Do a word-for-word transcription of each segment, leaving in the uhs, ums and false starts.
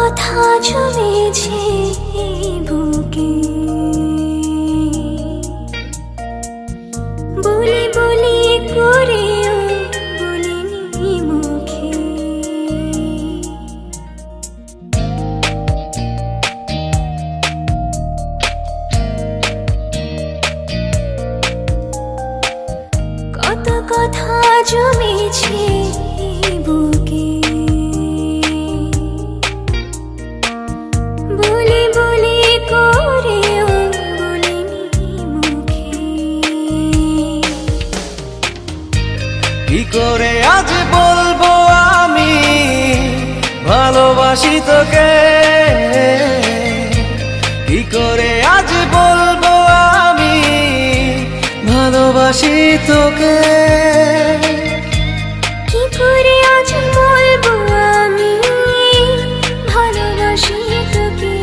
কথা জমেছে বুকে, বলি বলি করেও বলিনি মুখে। কত কথা জমেছে বুকে, বলি বলি করেও বলিনি মুখে। কি করে আজ বলবো আমি ভালোবাসি তোকে, কি করে আজ বলবো আমি ভালোবাসি তোকে। কি করে আজ বলবো আমি ভালোবাসি তোকে।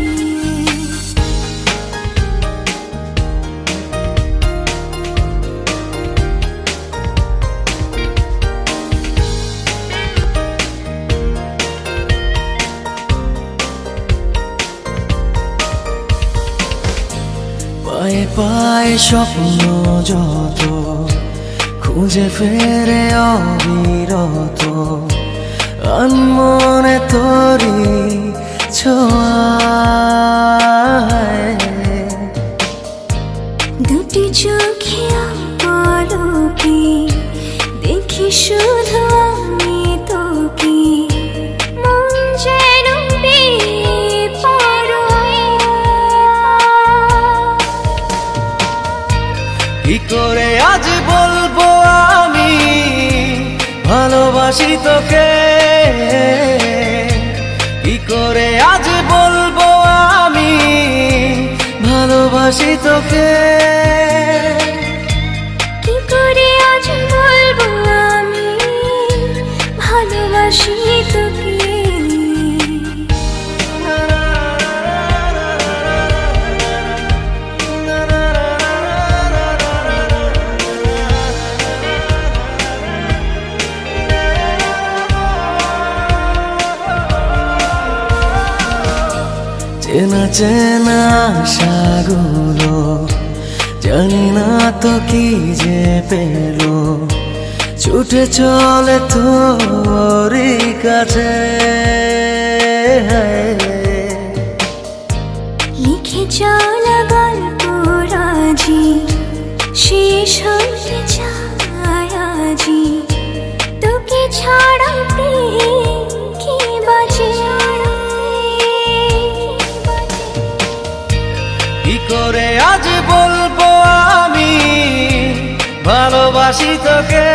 পায়ে পায়ে স্বপ্ন যত খুঁজে ফেরে অবিরত, আনমনে তোরি ছোঁয়ায়। দুটি চোখে পলকে দেখি শুধু আমি তোকে, মন যেন বেপরোয়া। কি করে আজ বলবো আমি ভালোবাসি তোকে, কি করে আজ বলবো আমি ভালোবাসি তোকে। কি করে আজ বলবো আমি ভালোবাসি তোকে। চেনা চেনা আশাগুলো জানি না তো কি যে পেলো, ছুটে চলে তোরই কাছে। লিখে চলা গল্প রাজি শেষ হতে চায় আজি, তোকে ছাড়া প্রেম কি বাজে। কি করে আজ বলবো আমি ভালোবাসি তোকে,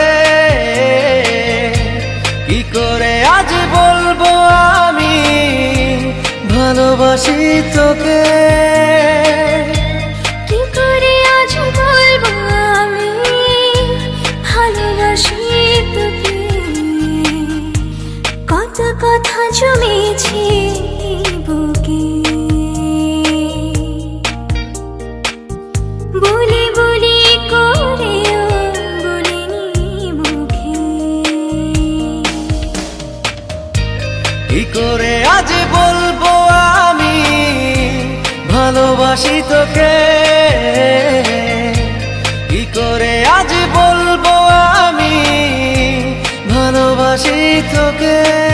কি করে আজ বলবো আমি ভালোবাসি তোকে। কি করে আজ বলবো আমি ভালোবাসি তোকে। কত কথা জমেছে বুকে, বলি বলি করেও বলিনি মুখে। কি করে আজ বলবো আমি ভালোবাসি তোকে, কি করে আজ বলবো আমি ভালোবাসি তোকে।